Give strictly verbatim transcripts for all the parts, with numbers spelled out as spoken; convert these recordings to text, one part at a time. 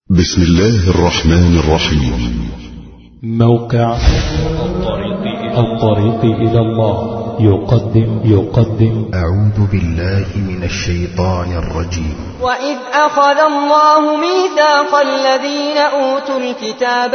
بسم الله الرحمن الرحيم. موقع الطريق إلى الله يقدم يقدم أعوذ بالله من الشيطان الرجيم. وإذ أخذ الله ميثاق الذين أوتوا الكتاب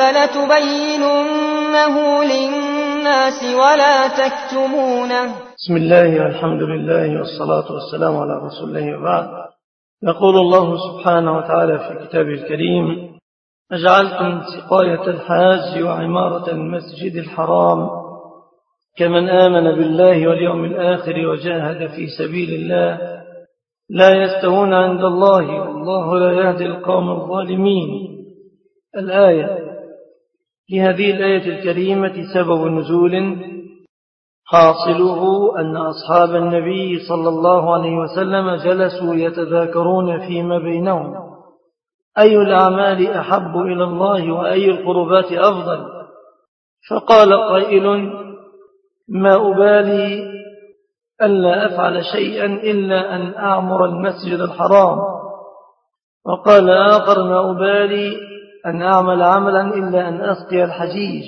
لتبيننه للناس ولا تكتمونه. بسم الله والحمد لله والصلاة والسلام على رسول الله وبعد. يقول الله سبحانه وتعالى في كتابه الكريم: أجعلتم سقاية الحاج وعمارة المسجد الحرام كمن آمن بالله واليوم الآخر وجاهد في سبيل الله لا يستوون عند الله والله لا يهدي القوم الظالمين. الآية. لهذه الآية الكريمة سبب نزول حاصله أن أصحاب النبي صلى الله عليه وسلم جلسوا يتذاكرون فيما بينهم أي الأعمال أحب إلى الله وأي القربات أفضل، فقال قائل: ما أبالي ألا أفعل شيئا إلا أن أعمر المسجد الحرام. وقال آخر: ما أبالي أن أعمل عملا إلا أن أسقي الحجيج.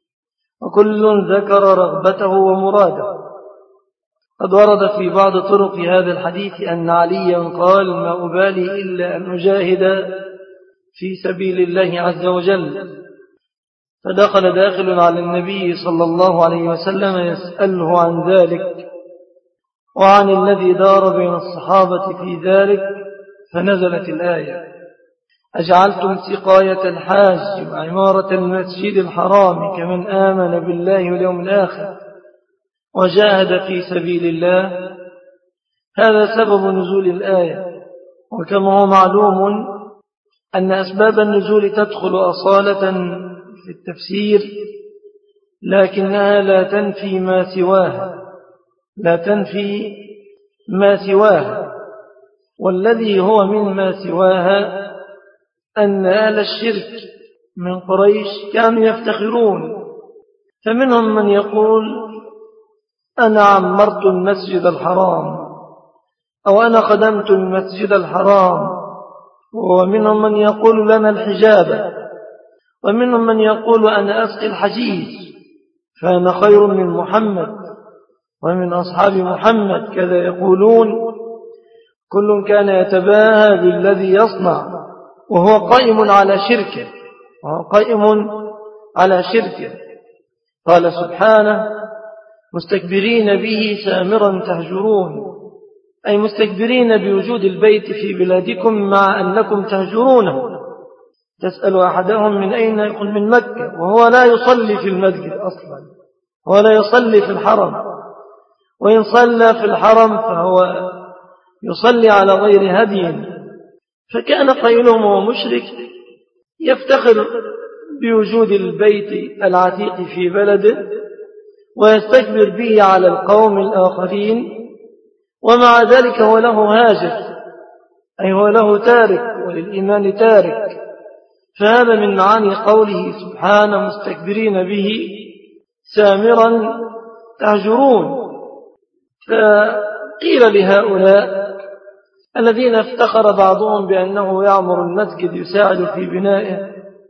وكل ذكر رغبته ومراده. قد ورد في بعض طرق هذا الحديث أن عليا قال: ما أبالي إلا أن أجاهد في سبيل الله عز وجل. فدخل داخل على النبي صلى الله عليه وسلم يسأله عن ذلك وعن الذي دار بين الصحابة في ذلك، فنزلت الآية: أجعلتم سقاية الحاج وعمارة المسجد الحرام كمن آمن بالله واليوم الآخر وجاهد في سبيل الله. هذا سبب نزول الآية. وكما هو معلوم أن أسباب النزول تدخل أصالة في التفسير، لكنها لا تنفي ما سواها لا تنفي ما سواها والذي هو من ما سواها أن أهل الشرك من قريش كانوا يفتخرون، فمنهم من يقول: أنا عمرت المسجد الحرام، أو أنا خدمت المسجد الحرام. ومنهم من يقول: لنا الحجابة. ومنهم من يقول: أنا أسقي الحجيج فأنا خير من محمد ومن أصحاب محمد. كذا يقولون. كل كان يتباهى بالذي يصنع وهو قائم على شركه وهو قائم على شركه. قال سبحانه: مستكبرين به سامرا تهجرون، أي مستكبرين بوجود البيت في بلادكم مع أنكم تهجرونه. تسأل أحدهم من أين؟ يقول من مكة، وهو لا يصلي في المسجد أصلا ولا يصلي في الحرم، وإن صلى في الحرم فهو يصلي على غير هدي. فكان قائلهم هو مشرك يفتخر بوجود البيت العتيق في بلده ويستكبر به على القوم الآخرين، ومع ذلك هو له هاجر، أي هو له تارك وللإيمان تارك. فهذا من معاني قوله سبحانه: مستكبرين به سامرا تهجرون. فقيل لهؤلاء الذين افتخر بعضهم بأنه يعمر المسجد يساعد في بنائه،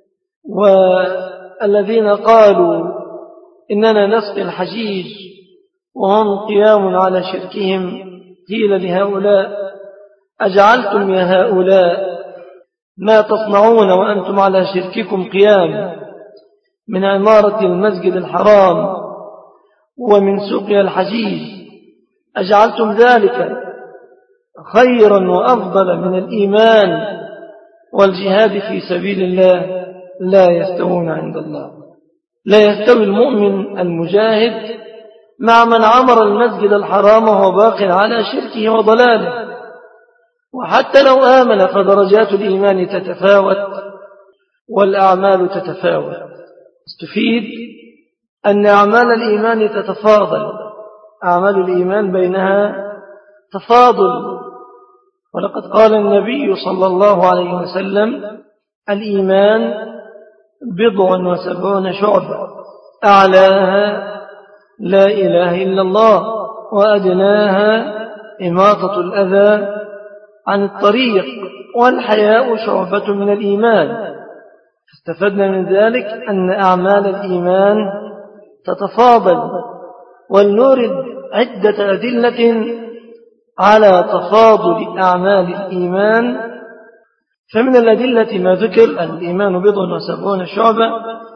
والذين قالوا إننا نسقي الحجيج وهم قيام على شركهم، قيل لهؤلاء: أجعلتم يا هؤلاء ما تصنعون وأنتم على شرككم قيام من عمارة المسجد الحرام ومن سقيا الحجيج، أجعلتم ذلك خيرا وأفضل من الإيمان والجهاد في سبيل الله؟ لا يستوون عند الله. لا يستوي المؤمن المجاهد مع من عمر المسجد الحرام وهو باق على شركه وضلاله. وحتى لو آمن فدرجات الإيمان تتفاوت والأعمال تتفاوت. استفيد أن أعمال الإيمان تتفاضل، أعمال الإيمان بينها تفاضل. ولقد قال النبي صلى الله عليه وسلم: الإيمان بضع وسبعون شعبة، أعلاها لا إله إلا الله، وأدناها إماطة الأذى عن الطريق، والحياء شعبة من الإيمان. استفدنا من ذلك أن أعمال الإيمان تتفاضل، ولنورد عدة أدلة على تفاضل أعمال الإيمان. فمن الأدلة ما ذكر الإيمان بضع وسبعون شعبة،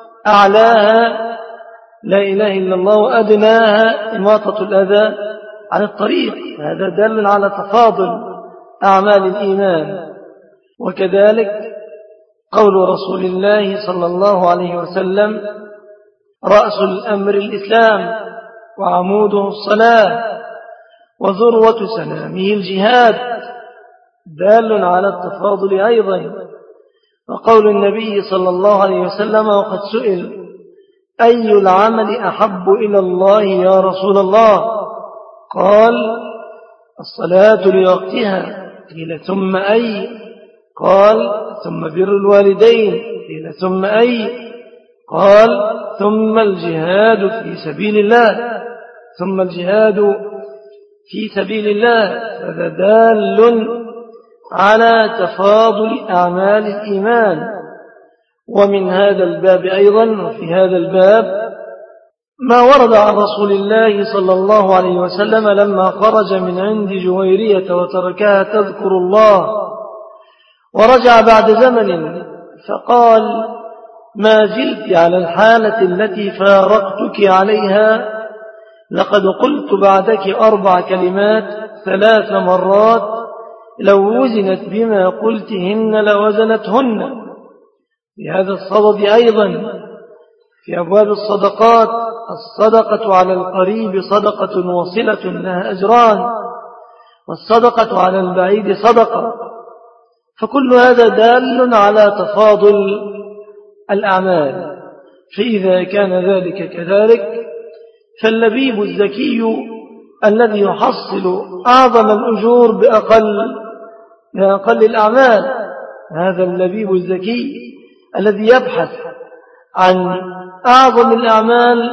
أعلاها لا إله إلا الله، وأدناها إماطة الأذى عن الطريق. هذا دل على تفاضل أعمال الإيمان. وكذلك قول رسول الله صلى الله عليه وسلم: رأس الأمر الإسلام، وعموده الصلاة، وذروة سلامه الجهاد، دال على التفاضل أيضا. وقول النبي صلى الله عليه وسلم وقد سئل: أي العمل أحب إلى الله يا رسول الله؟ قال: الصلاة لوقتها. قيل: ثم أي؟ قال: ثم بر الوالدين. قيل: ثم أي؟ قال: ثم الجهاد في سبيل الله. ثم الجهاد في سبيل الله. فهذا دال على تفاضل أعمال الإيمان. ومن هذا الباب أيضا، وفي هذا الباب ما ورد عن رسول الله صلى الله عليه وسلم لما خرج من عند جويرية وتركها تذكر الله، ورجع بعد زمن فقال: ما زلت على الحالة التي فارقتك عليها، لقد قلت بعدك أربع كلمات ثلاث مرات، لو وزنت بما قلتهن لوزنتهن. في هذا الصدد أيضا في أبواب الصدقات: الصدقة على القريب صدقة وصلة لها أجران، والصدقة على البعيد صدقة. فكل هذا دال على تفاضل الأعمال. فإذا كان ذلك كذلك، فاللبيب الذكي الذي يحصل أعظم الأجور بأقل, بأقل الأعمال، هذا اللبيب الذكي الذي يبحث عن أعظم الأعمال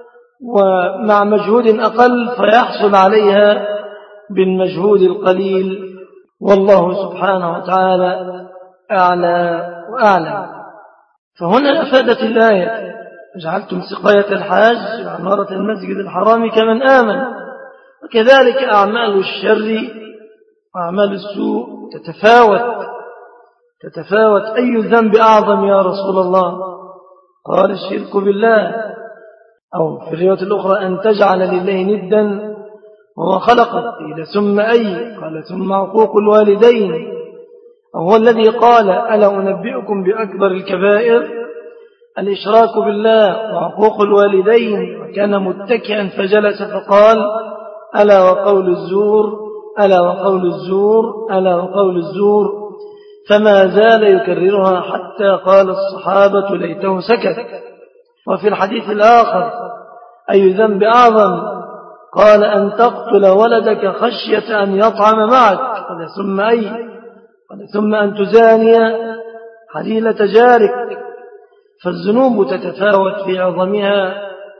ومع مجهود أقل فيحصل عليها بالمجهود القليل. والله سبحانه وتعالى أعلى وأعلى. فهنا أفادت الآية: جعلتم سقاية الحاج وعمارة المسجد الحرام كمن آمن. وكذلك أعمال الشر وأعمال السوء تتفاوت تتفاوت أي الذنب أعظم يا رسول الله؟ قال: الشرك بالله. أو في الرواية الأخرى: أن تجعل لله ندا وهو خلقك. قيل: ثم أي؟ قال: ثم عقوق الوالدين. وهو الذي قال: ألا أنبئكم بأكبر الكبائر؟ الإشراك بالله وعقوق الوالدين. وكان متكئا فجلس فقال: ألا وقول الزور، ألا وقول الزور، ألا وقول الزور. فما زال يكررها حتى قال الصحابة: ليته سكت. وفي الحديث الآخر: أي ذنب أعظم؟ قال: أن تقتل ولدك خشية أن يطعم معك. قال: ثم أي؟ قال: ثم أن تزاني حليلة جارك. فالذنوب تتفاوت في عظمها،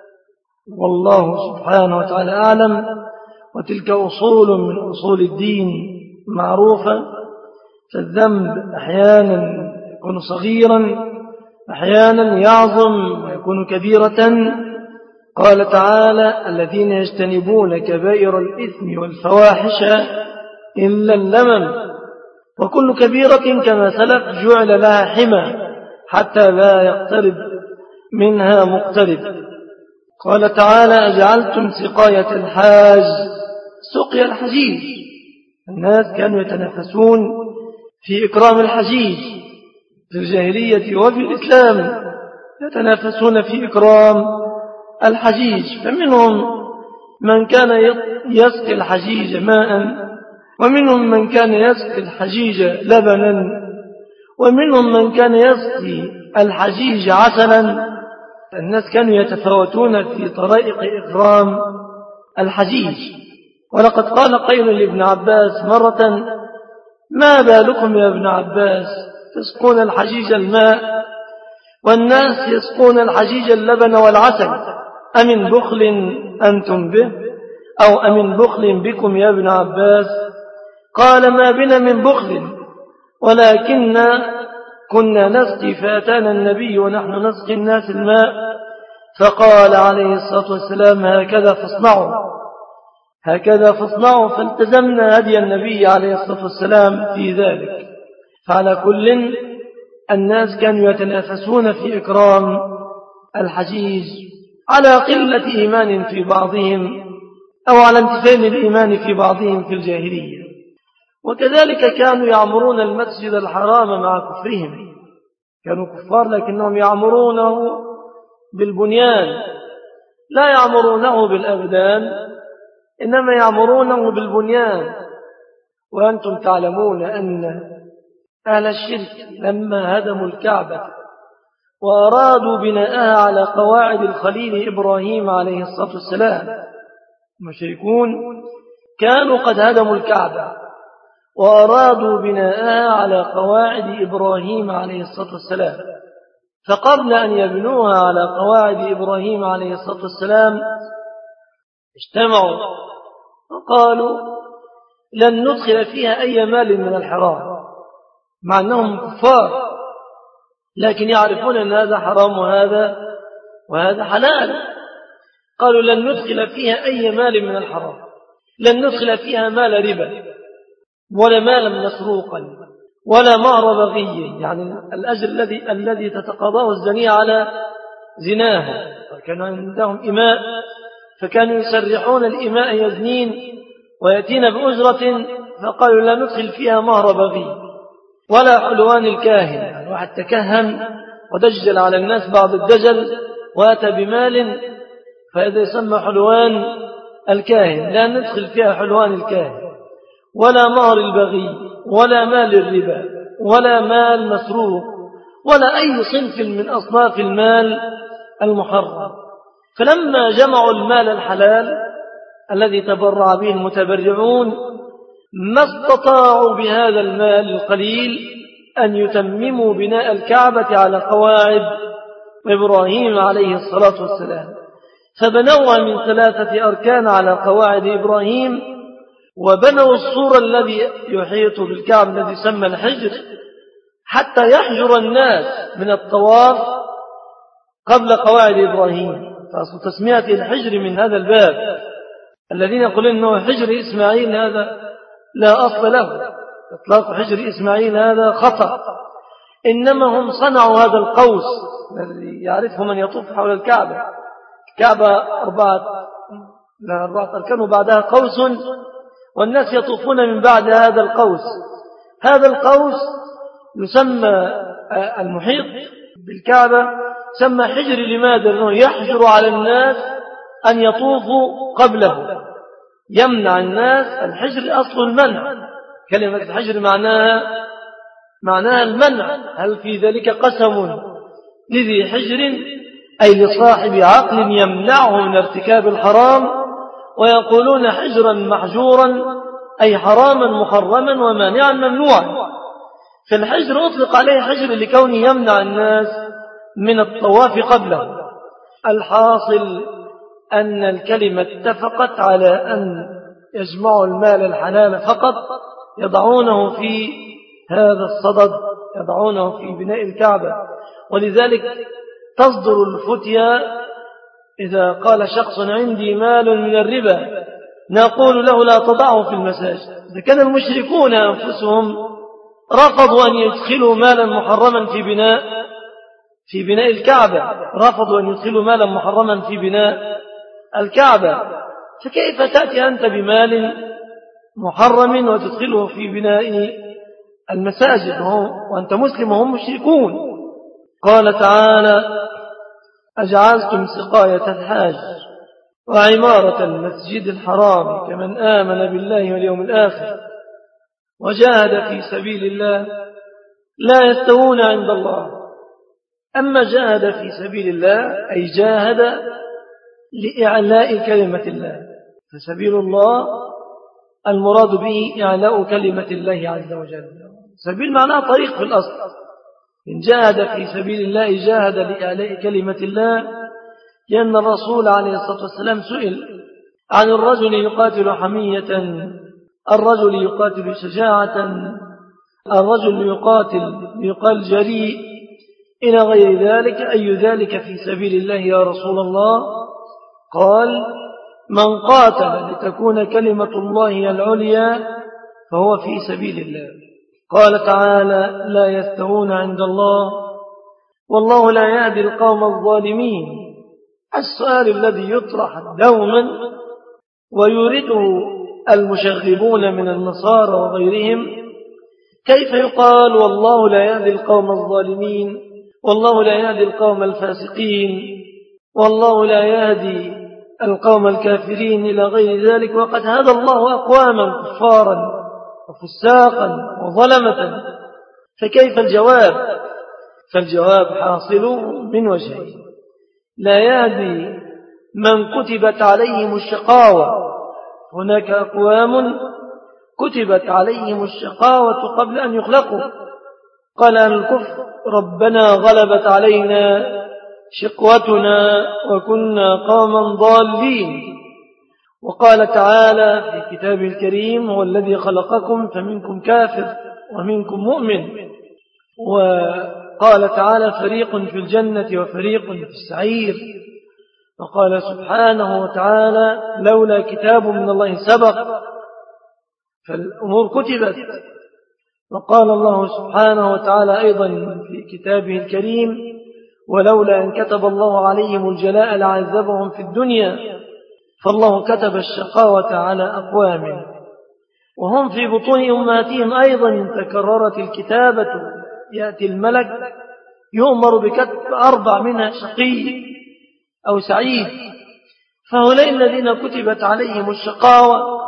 والله سبحانه وتعالى أعلم. وتلك أصول من أصول الدين معروفة. فالذنب أحيانا يكون صغيرا، أحيانا يعظم ويكون كبيرة. قال تعالى: الذين يجتنبون كبائر الإثم والفواحش إلا اللمم. وكل كبيرة كما سلف جعل لها حمى حتى لا يقترب منها مقترب. قال تعالى: أجعلتم سقاية الحاج. سقي الحجيج. الناس كانوا يتنافسون في إكرام الحجيج في الجاهلية وفي الإسلام، يتنافسون في إكرام الحجيج. فمنهم من كان يسقي الحجيج ماء، ومنهم من كان يسقي الحجيج لبنا، ومنهم من كان يسقي الحجيج عسلا. الناس كانوا يتفاوتون في طرائق إكرام الحجيج. ولقد قال قيل لابن عباس مرة: ما بالكم يا ابن عباس تسقون الحجيج الماء والناس يسقون الحجيج اللبن والعسل، أمن بخل أنتم به أو أمن بخل بكم يا ابن عباس؟ قال: ما بنا من بخل، ولكن كنا نسقي فأتانا النبي ونحن نسقي الناس الماء فقال عليه الصلاة والسلام هكذا فاصنعوا هكذا فاصنعوا فالتزمنا هدي النبي عليه الصلاة والسلام في ذلك. فعلى كل الناس كانوا يتنافسون في إكرام الحجيج على قلة إيمان في بعضهم أو على انتفاء الإيمان في بعضهم في الجاهلية. وكذلك كانوا يعمرون المسجد الحرام مع كفرهم، كانوا كفار لكنهم يعمرونه بالبنيان، لا يعمرونه بالأبدان إنما يعمرونه بالبنيان. وأنتم تعلمون أن أهل الشرك لما هدموا الكعبة وأرادوا بناءها على قواعد الخليل إبراهيم عليه الصلاة والسلام، المشركون كانوا قد هدموا الكعبة وأرادوا بناءها على قواعد إبراهيم عليه الصلاة والسلام، فقبل أن يبنوها على قواعد إبراهيم عليه الصلاة والسلام اجتمعوا وقالوا لن ندخل فيها أي مال من الحرام، مع أنهم كفار لكن يعرفون أن هذا حرام وهذا وهذا حلال. قالوا لن ندخل فيها أي مال من الحرام، لن ندخل فيها مال ربا ولا مالا مسروقا ولا مهر بغي، يعني الأجر الذي الذي تتقاضاه الزنية على زناها. وكان عندهم إماء فكانوا يسرحون الإماء يزنين ويأتين بأجرة، فقالوا لا ندخل فيها مهر بغي ولا حلوان الكاهن، يعني واحد تكهن ودجل على الناس بعض الدجل وأتى بمال فإذا يسمى حلوان الكاهن، لا ندخل فيها حلوان الكاهن ولا مهر البغي ولا مال الربا ولا مال مسروق ولا أي صنف من أصناف المال المحرم. فلما جمعوا المال الحلال الذي تبرع به المتبرعون ما استطاعوا بهذا المال القليل أن يتمموا بناء الكعبة على قواعد إبراهيم عليه الصلاة والسلام، فبنوها من ثلاثة أركان على قواعد إبراهيم، وبنوا السور الذي يحيط بالكعبة الذي يسمى الحجر حتى يحجر الناس من الطواف قبل قواعد إبراهيم. فأصل تسمية الحجر من هذا الباب. الذين يقولون أنه حجر إسماعيل هذا لا أصل له، إطلاق حجر إسماعيل هذا خطأ، إنما هم صنعوا هذا القوس الذي يعرفه من يطوف حول الكعبة. الكعبة أربعة لا أربعة أركان وبعدها قوس، والناس يطوفون من بعد هذا القوس. هذا القوس يسمى المحيط بالكعبة سمى حجر. لماذا؟ لأنه يحجر على الناس أن يطوفوا قبله، يمنع الناس. الحجر أصل المنع، كلمة الحجر معناها معناها المنع. هل في ذلك قسم لذي حجر أي لصاحب عقل يمنعه من ارتكاب الحرام، ويقولون حجرا محجورا أي حراما محرما ومانعا ممنوعا. فالحجر أطلق عليه حجر لكونه يمنع الناس من الطواف قبله. الحاصل أن الكلمة اتفقت على أن يجمعوا المال الحلال فقط، يضعونه في هذا الصدد، يضعونه في بناء الكعبة. ولذلك تصدر الفتية إذا قال شخص عندي مال من الربا نقول له لا تضعه في المساجد. إذا كان المشركون أنفسهم رفضوا أن يدخلوا مالا محرما في بناء في بناء الكعبة، رفضوا أن يدخلوا مالا محرما في بناء الكعبة، فكيف تأتي أنت بمال محرم وتدخله في بناء المساجد وأنت مسلم وهم مشركون؟ قال تعالى أجعلتم سقاية الحاج وعمارة المسجد الحرام كمن آمن بالله واليوم الآخر وجاهد في سبيل الله لا يستوون عند الله. أما جاهد في سبيل الله أي جاهد لإعلاء كلمة الله، فسبيل الله المراد به إعلاء كلمة الله عز وجل. سبيل معناه طريق في الأصل. إن جاهد في سبيل الله جاهد لإعلاء كلمة الله، لأن الرسول عليه الصلاة والسلام سئل عن الرجل يقاتل حمية، الرجل يقاتل شجاعة، الرجل يقاتل يقال جريء إلى غير ذلك، أي ذلك في سبيل الله يا رسول الله؟ قال من قاتل لتكون كلمة الله العليا فهو في سبيل الله. قال تعالى لا يستوون عند الله والله لا يهدي القوم الظالمين. السؤال الذي يطرح دوما ويورده المشغبون من النصارى وغيرهم، كيف يقال والله لا يهدي القوم الظالمين، والله لا يهدي القوم الفاسقين، والله لا يهدي القوم الكافرين إلى غير ذلك، وقد هدى الله أقواما كفارا وفساقا وظلمة. فكيف الجواب؟ فالجواب حاصل من وجهين: لا يهدي من كتبت عليهم الشقاوة، هناك أقوام كتبت عليهم الشقاوة قبل أن يخلقوا، قال أهل الكفر ربنا غلبت علينا شقوتنا وكنا قوما ضالين. وقال تعالى في كتابه الكريم هو الذي خلقكم فمنكم كافر ومنكم مؤمن. وقال تعالى فريق في الجنة وفريق في السعير. وقال سبحانه وتعالى لولا كتاب من الله سبق، فالأمور كتبت. وقال الله سبحانه وتعالى أيضا في كتابه الكريم ولولا أن كتب الله عليهم الجلاء لعذبهم في الدنيا، فالله كتب الشقاوة على أقوام وهم في بطون أمهاتهم أيضا تكررت الكتابة، يأتي الملك يؤمر بكتب أربع منها شقي أو سعيد. فهؤلاء الذين كتبت عليهم الشقاوة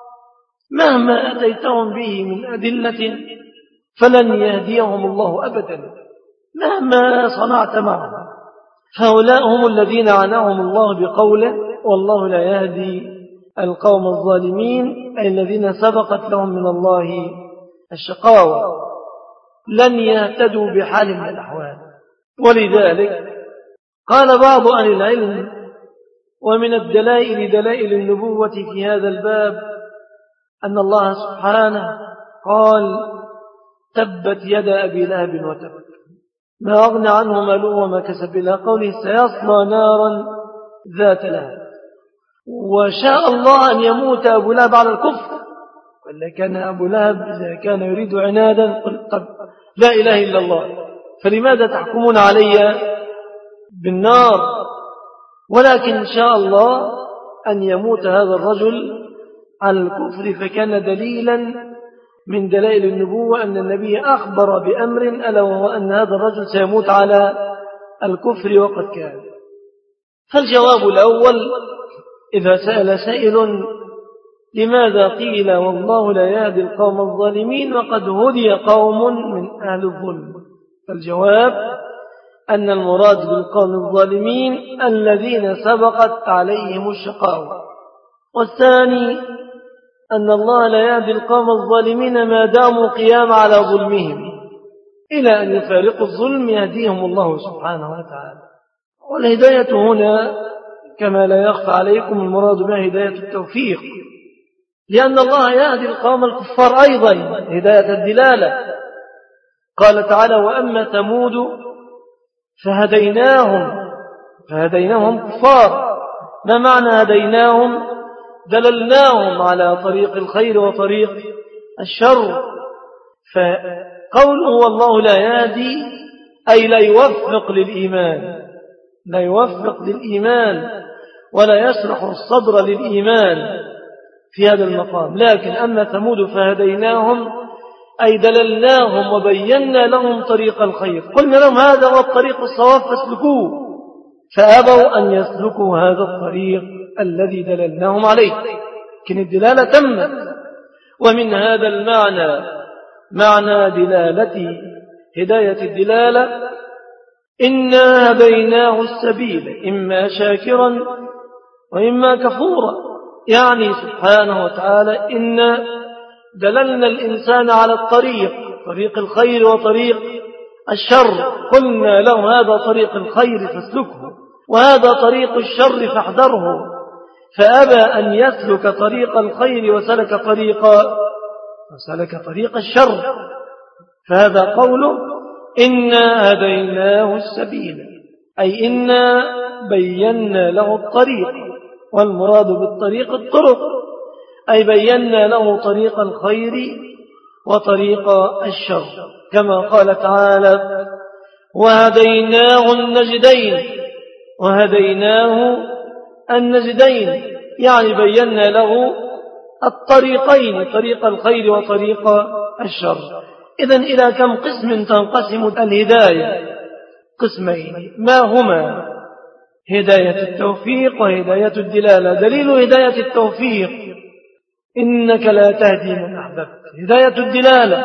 مهما أتيتهم به من أدلة فلن يهديهم الله أبدا مهما صنعت معهم. هؤلاء هم الذين عناهم الله بقوله والله لا يهدي القوم الظالمين، أي الذين سبقت لهم من الله الشقاوة، لن يهتدوا بحال من الأحوال. ولذلك قال بعض أهل العلم ومن الدلائل دلائل النبوة في هذا الباب أن الله سبحانه قال تبت يد أبي لهب وتب ما أغنى عنه ماله وما كسب، إلى قوله سيصلى نارا ذات لهب. وشاء الله أن يموت أبو لهب على الكفر، وإلا كان أبو لهب إذا كان يريد عنادا قل طب لا إله إلا الله فلماذا تحكمون علي بالنار؟ ولكن شاء الله أن يموت هذا الرجل على الكفر، فكان دليلا من دلائل النبوة أن النبي أخبر بأمر ألا وهو أن هذا الرجل سيموت على الكفر وقد كان. فالجواب الأول إذا سأل سائل لماذا قيل والله لا يهدي القوم الظالمين وقد هدي قوم من أهل الظلم، فالجواب أن المراد بالقوم الظالمين الذين سبقت عليهم الشقاوة. والثاني أن الله لا يهدي القوم الظالمين ما داموا قيام على ظلمهم، إلى أن يفارقوا الظلم يهديهم الله سبحانه وتعالى. والهداية هنا كما لا يخفى عليكم المراد بها هداية التوفيق، لأن الله يهدي القوم الكفار أيضا هداية الدلالة. قال تعالى وأما ثمود فهديناهم فهديناهم كفار. ما معنى هديناهم؟ دللناهم على طريق الخير وطريق الشر. فقوله والله لا يهدي أي لا يوفق للإيمان، لا يوفق للإيمان ولا يشرح الصدر للإيمان في هذا المقام. لكن أما ثمود فهديناهم أي دللناهم وبينا لهم طريق الخير، قلنا لهم هذا هو الطريق الصواب فاسلكوه، فأبوا أن يسلكوا هذا الطريق الذي دللناهم عليه، لكن الدلالة تمت. ومن هذا المعنى معنى دلالة هداية الدلالة إنا هديناه السبيل إما شاكرا وإما كفورا، يعني سبحانه وتعالى إنا دللنا الإنسان على الطريق، طريق الخير وطريق الشر، قلنا له هذا طريق الخير فاسلكه وهذا طريق الشر فاحذره، فأبى أن يسلك طريق الخير وسلك طريق وسلك طريق الشر. فهذا قوله إنا هديناه السبيل، أي إنا بينا له الطريق، والمراد بالطريق الطرق، أي بينا له طريق الخير وطريق الشر، كما قال تعالى وهديناه النجدين، وهديناه النجدين يعني بينا له الطريقين، طريق الخير وطريق الشر. إذن إلى كم قسم تنقسم الهداية؟ قسمين، ما هما؟ هداية التوفيق وهداية الدلالة. دليل هداية التوفيق إنك لا تهدي من أحببت، هداية الدلالة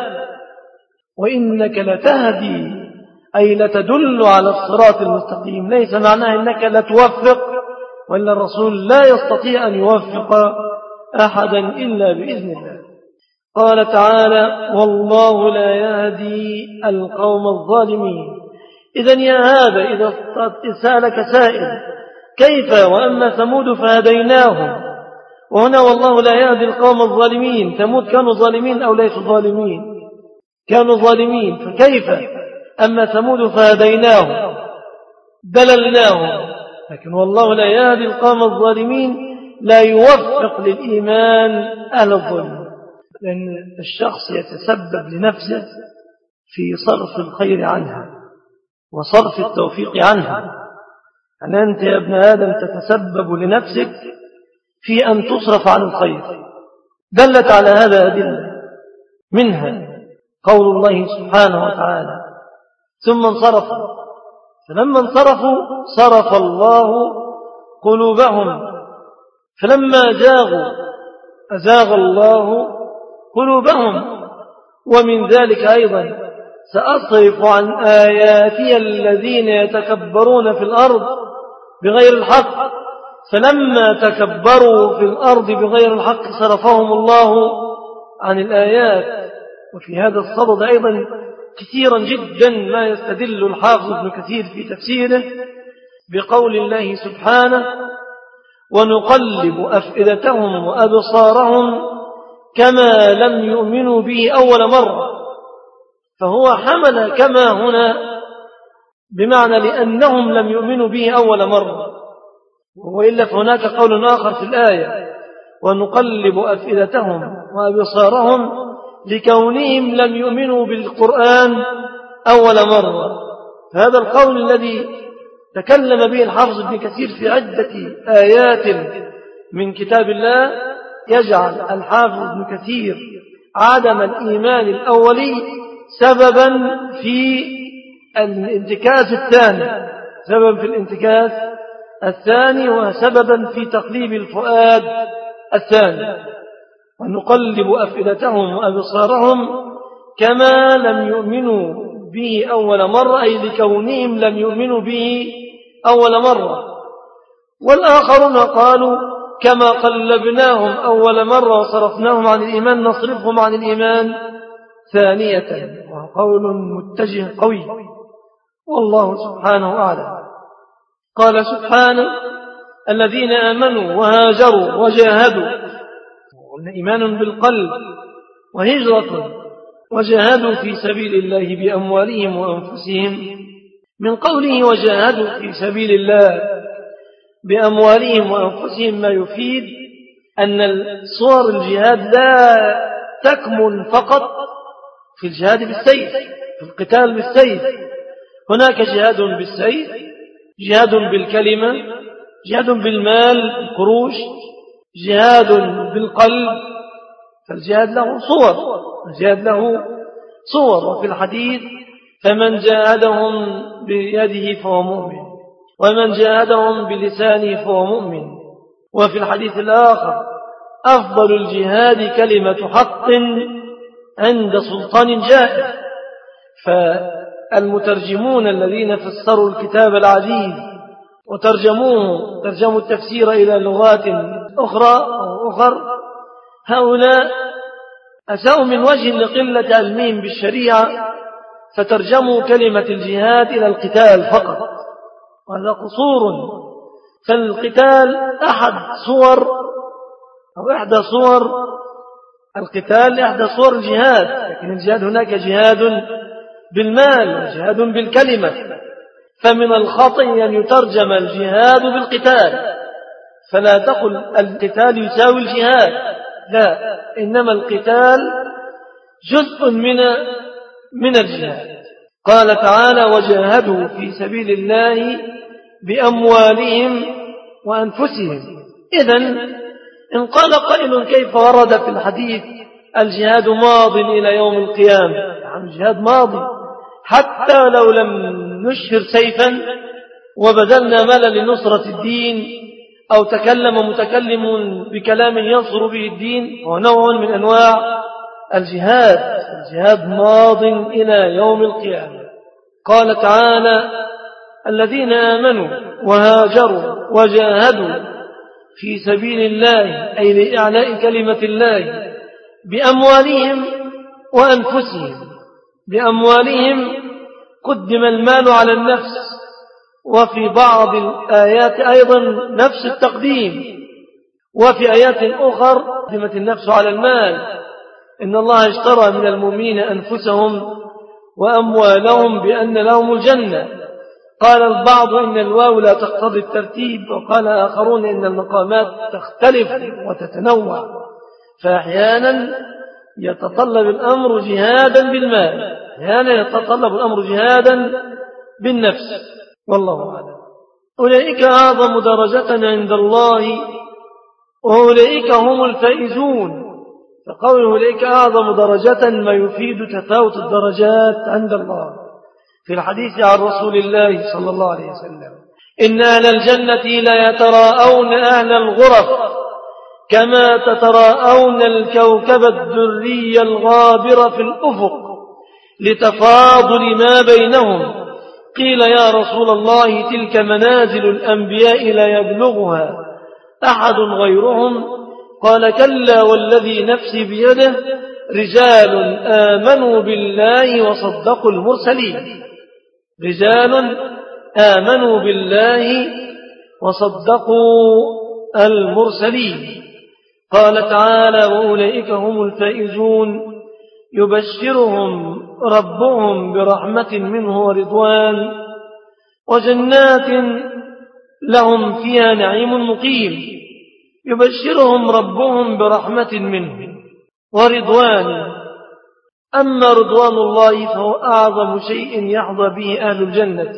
وإنك لتهدي أي لتدل على الصراط المستقيم، ليس معناه إنك لتوفق، وإلا الرسول لا يستطيع أن يوفق أحدا إلا بإذن الله. قال تعالى والله لا يهدي القوم الظالمين. إذن يا هذا إذا سألك سائل كيف وأما ثمود فهديناهم، وهنا والله لا يهدي القوم الظالمين، ثمود كانوا ظالمين أو ليسوا ظالمين؟ كانوا ظالمين، فكيف أما ثمود فهديناهم دللناهم؟ لكن والله لا يهدي القوم الظالمين لا يوفق للإيمان أهل الظلم، لأن الشخص يتسبب لنفسه في صرف الخير عنها وصرف التوفيق عنها. يعني أنت يا ابن آدم تتسبب لنفسك في أن تصرف عن الخير. دلت على هذا أدلة، منها قول الله سبحانه وتعالى ثم انصرفوا، فلما انصرفوا صرف الله قلوبهم، فلما زاغوا أزاغ الله قلوبهم. ومن ذلك أيضا سأصرف عن آياتي الذين يتكبرون في الأرض بغير الحق، فلما تكبروا في الأرض بغير الحق صرفهم الله عن الآيات. وفي هذا الصدد أيضا كثيرا جدا ما يستدل الحافظ ابن كثير في تفسيره بقول الله سبحانه ونقلب أفئدتهم وأبصارهم كما لم يؤمنوا به أول مرة، فهو حمل كما هنا بمعنى لأنهم لم يؤمنوا به أول مرة، وإلا فهناك قول آخر في الآية ونقلب أفئدتهم وأبصارهم لكونهم لم يؤمنوا بالقرآن أول مرة. فهذا القول الذي تكلم به الحافظ ابن كثير في عدة آيات من كتاب الله يجعل الحافظ ابن كثير عدم الإيمان الأولي سببا في الانتكاس الثاني، سببا في الانتكاس الثاني وسببا في تقليب الفؤاد الثاني. ونقلب أفئدتهم وأبصارهم كما لم يؤمنوا به أول مرة، أي لكونهم لم يؤمنوا به أول مرة. والآخرون قالوا كما قلبناهم أول مرة وصرفناهم عن الإيمان نصرفهم عن الإيمان ثانية، وقول متجه قوي والله سبحانه أعلم. قال سبحانه الذين آمنوا وهاجروا وجاهدوا، إيمان بالقلب وهجرة وجاهدوا في سبيل الله بأموالهم وأنفسهم. من قوله وجاهدوا في سبيل الله بأموالهم وأنفسهم ما يفيد أن صور الجهاد لا تكمن فقط في الجهاد بالسيف، في القتال بالسيف. هناك جهاد بالسيف، جهاد بالكلمة، جهاد بالمال بالقروش، جهاد بالقلب. فالجهاد له صور، الجهاد له صور. وفي الحديث فمن جاهدهم بيده فهو مؤمن، ومن جاهدهم بلسانه فهو مؤمن. وفي الحديث الآخر أفضل الجهاد كلمة حق عند سلطان جائر. فالمترجمون الذين فسروا الكتاب العزيز وترجموه ترجموا التفسير إلى لغات أخرى أو أخر، هؤلاء أساءوا من وجه لقلة علمهم بالشريعة، فترجموا كلمة الجهاد إلى القتال فقط، وهذا قصور. فالقتال أحد صور أو إحدى صور القتال إحدى صور الجهاد، لكن الجهاد هناك جهاد بالمال وجهاد بالكلمة، فمن الخطأ أن يترجم الجهاد بالقتال، فلا تقل القتال يساوي الجهاد، لا، إنما القتال جزء من من الجهاد. قال تعالى: وجاهدوا في سبيل الله بأموالهم وأنفسهم. إذن إن قال قائل: كيف ورد في الحديث الجهاد ماض إلى يوم القيامة؟ يعني الجهاد ماضي، حتى لو لم نشهر سيفا وبذلنا مالا لنصرة الدين، أو تكلم متكلم بكلام ينصر به الدين، هو نوع من أنواع الجهاد. الجهاد ماض إلى يوم القيامة. قال تعالى: الذين آمنوا وهاجروا وجاهدوا في سبيل الله، أي لإعلاء كلمة الله، بأموالهم وأنفسهم. بأموالهم قدم المال على النفس، وفي بعض الآيات أيضا نفس التقديم، وفي آيات أخرى قدمت النفس على المال. إن الله اشترى من المؤمنين أنفسهم وأموالهم بأن لهم الجنة. قال البعض إن الواو لا تقتضي الترتيب، وقال آخرون إن المقامات تختلف وتتنوع، فأحيانا يتطلب الأمر جهادا بالمال، أحيانا يتطلب الأمر جهادا بالنفس، والله أعلم. أولئك أعظم درجة عند الله وأولئك هم الفائزون. فقول أولئك أعظم درجة ما يفيد تفاوت الدرجات عند الله. في الحديث عن رسول الله صلى الله عليه وسلم: إن أهل الجنة لا يتراءون أهل الغرف كما تتراءون الكوكب الدري الغابر في الأفق لتفاضل ما بينهم. قيل: يا رسول الله، تلك منازل الأنبياء لا يبلغها أحد غيرهم. قال: كلا والذي نفسي بيده، رجال آمنوا بالله وصدقوا المرسلين. رجال آمنوا بالله وصدقوا المرسلين. قال تعالى: وأولئك هم الفائزون، يبشرهم ربهم برحمة منه ورضوان وجنات لهم فيها نعيم مقيم. يبشرهم ربهم برحمة منه ورضوان. أما رضوان الله فهو أعظم شيء يحظى به أهل الجنة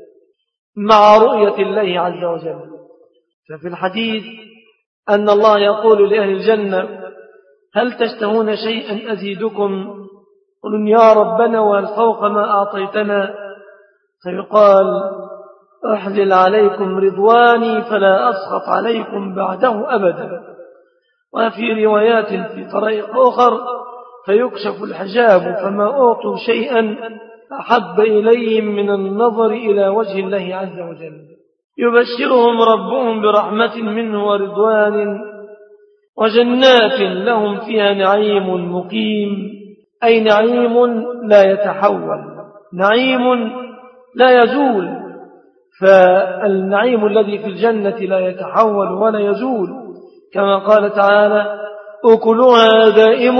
مع رؤية الله عز وجل. ففي الحديث أن الله يقول لأهل الجنة: هل تشتهون شيئا أزيدكم؟ قلوا: يا ربنا، وهل فوق ما أعطيتنا؟ فيقال: أحلل عليكم رضواني فلا أسخط عليكم بعده أبدا. وفي روايات في طريق أخر: فيكشف الحجاب فما أعطوا شيئا أحب إليهم من النظر إلى وجه الله عز وجل. يبشرهم ربهم برحمة منه ورضوان وجنات لهم فيها نعيم مقيم، أي نعيم لا يتحول، نعيم لا يزول. فالنعيم الذي في الجنة لا يتحول ولا يزول، كما قال تعالى: أكلها دائم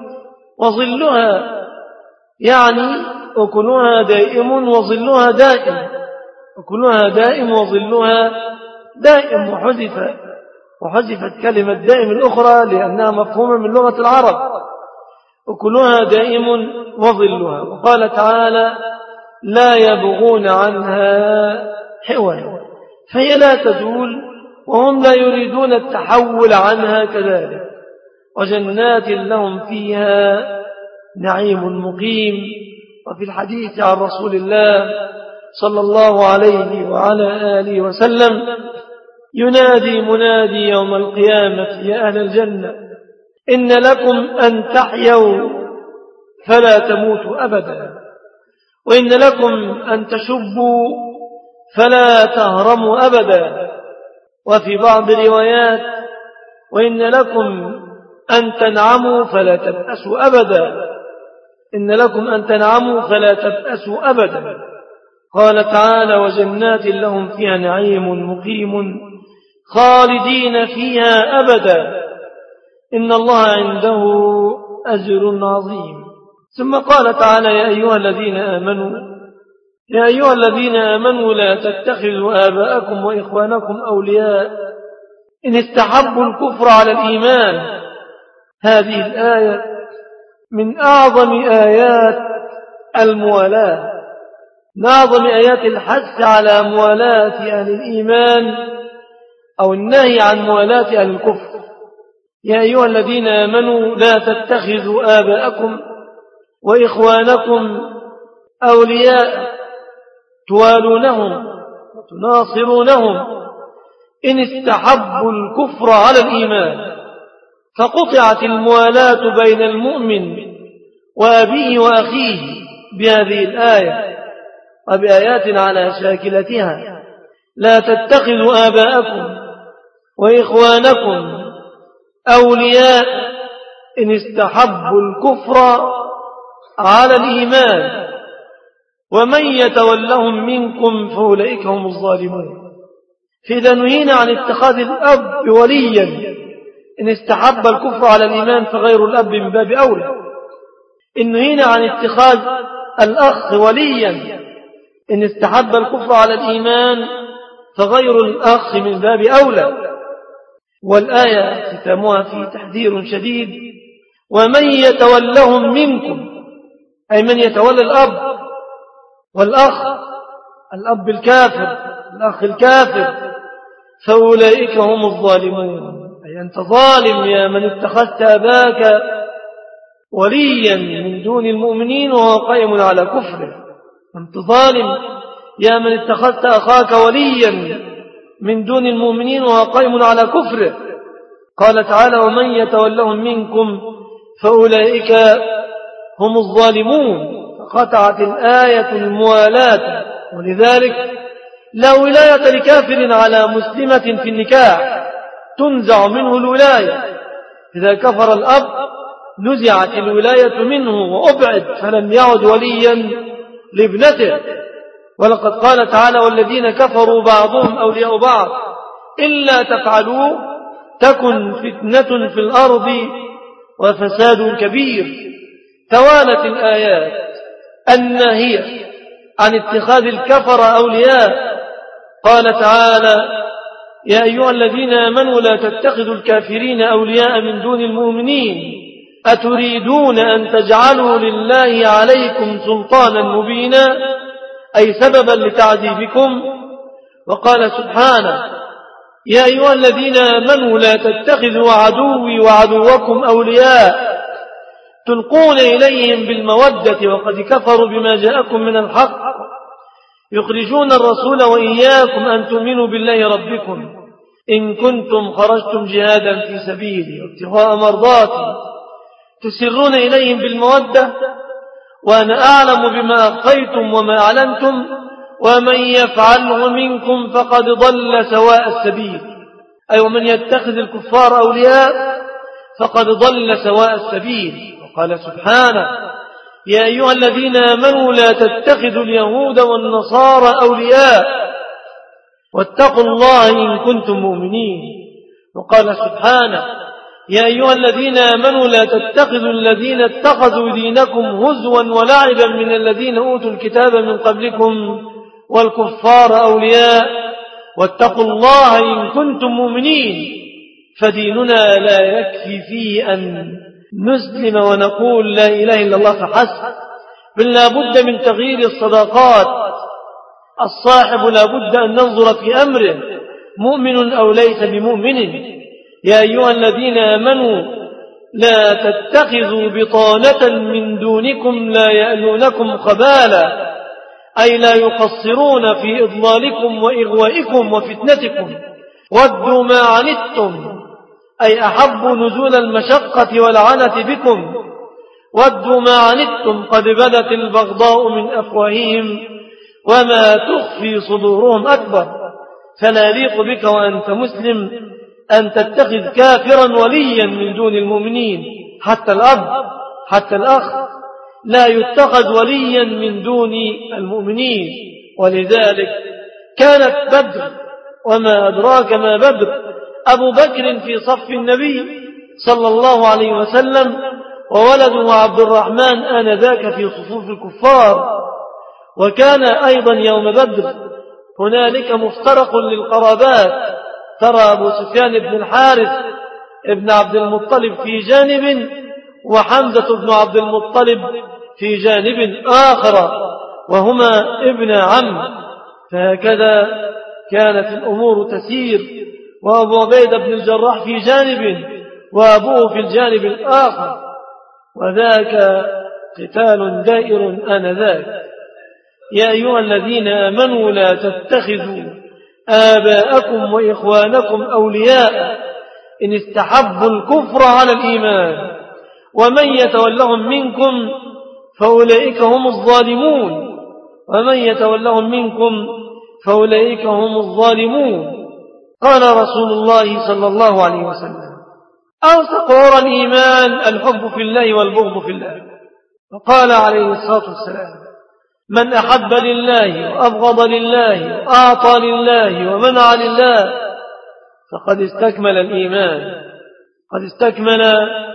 وظلها، يعني أكلها دائم وظلها دائم، أكلها دائم وظلها دائم. وحذف وحذفت كلمة دائم الأخرى لأنها مفهومة من لغة العرب. أكلها دائم وظلها. وقال تعالى: لا يبغون عنها حولا، فهي لا تزول وهم لا يريدون التحول عنها كذلك. وجنات لهم فيها نعيم مقيم. وفي الحديث عن رسول الله صلى الله عليه وعلى آله وسلم: ينادي منادي يوم القيامة: يا أهل الجنة، إن لكم أن تحيوا فلا تموتوا أبدا، وإن لكم أن تشبوا فلا تهرموا أبدا. وفي بعض الروايات: وإن لكم أن تنعموا فلا تبأسوا أبدا، إن لكم أن تنعموا فلا تبأسوا أبدا. قال تعالى: وجنات لهم فيها نعيم مقيم خالدين فيها أبدا. إن الله عنده أجر عظيم. ثم قال تعالى يا أيها الذين آمنوا يا أيها الذين آمنوا لا تتخذوا آباءكم وإخوانكم أولياء إن استحبوا الكفر على الإيمان. هذه الآية من أعظم آيات الموالاة، من أعظم آيات الحث على موالاة أهل الإيمان أو النهي عن موالاة أهل الكفر. يا أيها الذين آمنوا لا تتخذوا آباءكم وإخوانكم أولياء توالونهم وتناصرونهم إن استحبوا الكفر على الإيمان. فقطعت الموالاة بين المؤمن وأبيه وأخيه بهذه الآية وبآيات على شاكلتها. لا تتخذوا آباءكم وإخوانكم أولياء إن استحبوا الكفر على الإيمان ومن يتولهم منكم فأولئك هم الظالمون. فإذا نهينا عن اتخاذ الأب وليا إن استحب الكفر على الإيمان فغير الأب من باب أولى. إن نهينا عن اتخاذ الأخ وليا إن استحب الكفر على الإيمان فغير الأخ من باب أولى. والآية ختامها في تحذير شديد ومن يتولهم منكم، أي من يتولى الأب والأخ، الأب الكافر الأخ الكافر، فأولئك هم الظالمون. أي أنت ظالم يا من اتخذت أباك وليا من دون المؤمنين وهو قائم على كفره. أنت ظالم يا من اتخذت أخاك وليا من دون المؤمنين وهو قائم على كفره. قال تعالى ومن يتولهم منكم فأولئك هم الظالمون. فقطعت الآية الموالاة. ولذلك لا ولاية لكافر على مسلمة في النكاح، تنزع منه الولاية. إذا كفر الأب نزعت الولاية منه وأبعد فلم يعد وليا لابنته. ولقد قال تعالى والذين كفروا بعضهم أولياء بعض إلا تفعلوا تكن فتنة في الأرض وفساد كبير. توالت الآيات الناهية عن اتخاذ الكفر أولياء. قال تعالى يا أيها الذين آمنوا لا تتخذوا الكافرين أولياء من دون المؤمنين أتريدون أن تجعلوا لله عليكم سلطانا مبينا، أي سببا لتعذيبكم. وقال سبحانه يا أيها الذين آمنوا لا تتخذوا عدوي وعدوكم أولياء تلقون إليهم بالمودة وقد كفروا بما جاءكم من الحق يخرجون الرسول وإياكم أن تؤمنوا بالله ربكم إن كنتم خرجتم جهادا في سبيلي وابتغاء مرضاتي تسرون إليهم بالمودة وأنا أعلم بما أخفيتم وما أعلنتم ومن يفعله منكم فقد ضل سواء السبيل. أي ومن يتخذ الكفار أولياء فقد ضل سواء السبيل. وقال سبحانه يا أيها الذين آمنوا لا تتخذوا اليهود والنصارى أولياء واتقوا الله إن كنتم مؤمنين. وقال سبحانه يا أيها الذين آمنوا لا تتخذوا الذين اتخذوا دينكم هزوا ولعبا من الذين أوتوا الكتاب من قبلكم والكفار أولياء واتقوا الله إن كنتم مؤمنين. فديننا لا يكفي فيه أن نسلم ونقول لا إله إلا الله فحسب، بل لا بد من تغيير الصداقات. الصاحب لا بد أن ننظر في أمره مؤمن أو ليس بمؤمن. يا أيها الذين آمنوا لا تتخذوا بطانة من دونكم لا يألونكم خبالا، أي لا يقصرون في إضلالكم وإغوائكم وفتنتكم. ودوا ما عنتم، أي أحبوا نزول المشقة والعنة بكم. ودوا ما عنتم قد بدت البغضاء من أفواههم وما تخفي صدورهم أكبر. فلا يليق بك وأنت مسلم أن تتخذ كافرا وليا من دون المؤمنين. حتى الأب حتى الأخ لا يتخذ وليا من دون المؤمنين. ولذلك كانت بدر وما أدراك ما بدر، أبو بكر في صف النبي صلى الله عليه وسلم وولده عبد الرحمن آنذاك في صفوف الكفار. وكان أيضا يوم بدر هنالك مفترق للقرابات، ترى أبو سفيان بن الحارث ابن عبد المطلب في جانب وحمزة بن عبد المطلب في جانب آخر وهما ابن عم، فهكذا كانت الأمور تسير، وأبو عبيدة بن الجراح في جانب وأبوه في الجانب الآخر، وذاك قتال دائر آنذاك. يا أيها الذين آمنوا لا تتخذوا آباءكم وإخوانكم أولياء إن استحبوا الكفر على الإيمان ومن يتولهم منكم فأولئك هم الظالمون ومن يتولهم منكم فأولئك هم الظالمون. قال رسول الله صلى الله عليه وسلم: أوثق عرى الإيمان الحب في الله والبغض في الله. وقال عليه الصلاة والسلام: من أحب لله وأبغض لله وأعطى لله ومنع لله فقد استكمل الإيمان قد استكمل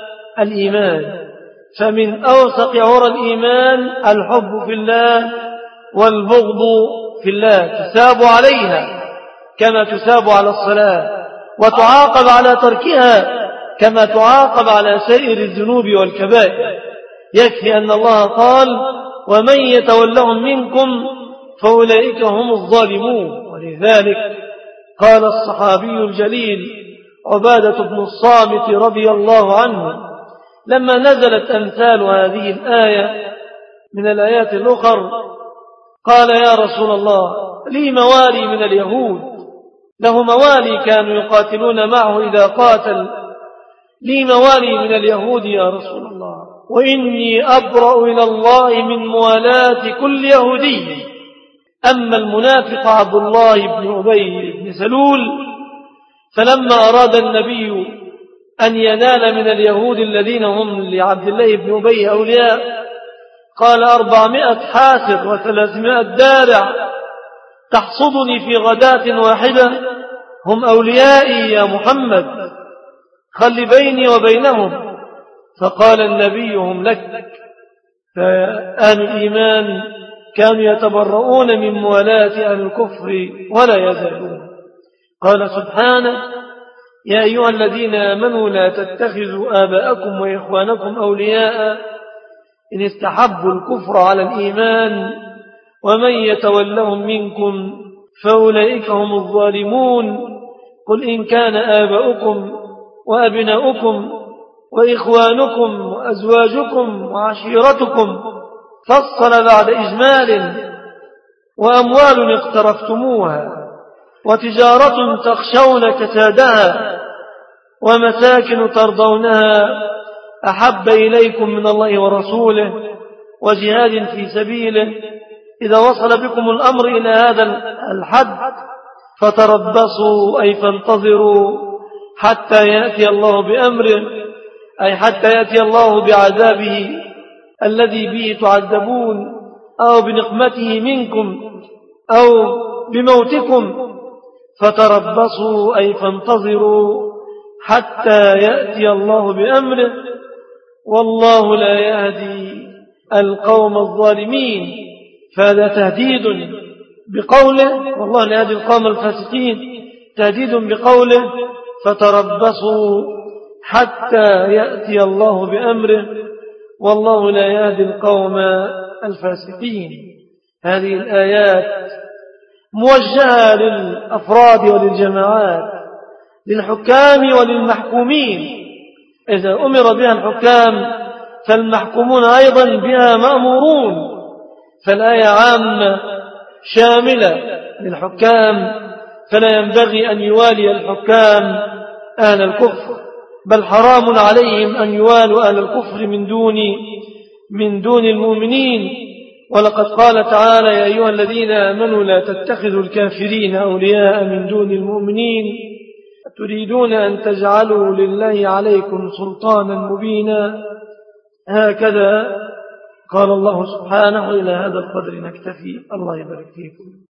الإيمان. فمن أوثق عرى الإيمان الحب في الله والبغض في الله، تساب عليها كما تساب على الصلاة، وتعاقب على تركها كما تعاقب على سائر الذنوب والكبائر. يكفي أن الله قال: ومن يتولهم منكم فأولئك هم الظالمون. ولذلك قال الصحابي الجليل عبادة بن الصامت رضي الله عنه لما نزلت أمثال هذه الآية من الآيات الأخر، قال: يا رسول الله، لي موالي من اليهود، له موالي كانوا يقاتلون معه إذا قاتل، لي موالي من اليهود يا رسول الله، وإني أبرأ إلى الله من موالاة كل يهودي. أما المنافق عبد الله بن أبي بن سلول فلما أراد النبي أن ينال من اليهود الذين هم لعبد الله بن أبي أولياء قال: أربعمائة حاسر وثلاثمائة دارع تحصدني في غداة واحدة، هم أوليائي يا محمد، خل بيني وبينهم. فقال النبي: هم لك. فأهل الإيمان كانوا يتبرؤون من موالاة أهل الكفر ولا يزالون. قال سبحانه: يا أيها الذين آمنوا لا تتخذوا آباءكم وإخوانكم أولياء إن استحبوا الكفر على الإيمان ومن يتولهم منكم فأولئك هم الظالمون. قل إن كان آباؤكم وأبناؤكم وإخوانكم وأزواجكم وعشيرتكم، فصل بعد إجمال، وأموال اقترفتموها وتجارة تخشون كسادها ومساكن ترضونها أحب إليكم من الله ورسوله وجهاد في سبيله، إذا وصل بكم الأمر إلى هذا الحد فتربصوا أي فانتظروا حتى يأتي الله بأمره، أي حتى يأتي الله بعذابه الذي به تعذبون، أو بنقمته منكم أو بموتكم. فتربصوا أي فانتظروا حتى يأتي الله بأمره، والله لا يهدي القوم الظالمين. فهذا تهديد بقوله، والله لا يهدي القوم الفاسقين، تهديد بقوله فتربصوا حتى يأتي الله بأمره، والله لا يهدي القوم الفاسقين. هذه الآيات موجهة للأفراد وللجماعات، للحكام وللمحكومين. إذا أمر بها الحكام فالمحكومون أيضا بها مأمورون، فالآية عامة شاملة للحكام، فلا ينبغي أن يوالي الحكام أهل الكفر، بل حرام عليهم أن يوالوا أهل الكفر من دون من دون المؤمنين. ولقد قال تعالى: يا أيها الذين آمنوا لا تتخذوا الكافرين أولياء من دون المؤمنين تريدون أن تجعلوا لله عليكم سلطانا مبينا. هكذا قال الله سبحانه. إلى هذا القدر نكتفي. الله يبارك فيكم.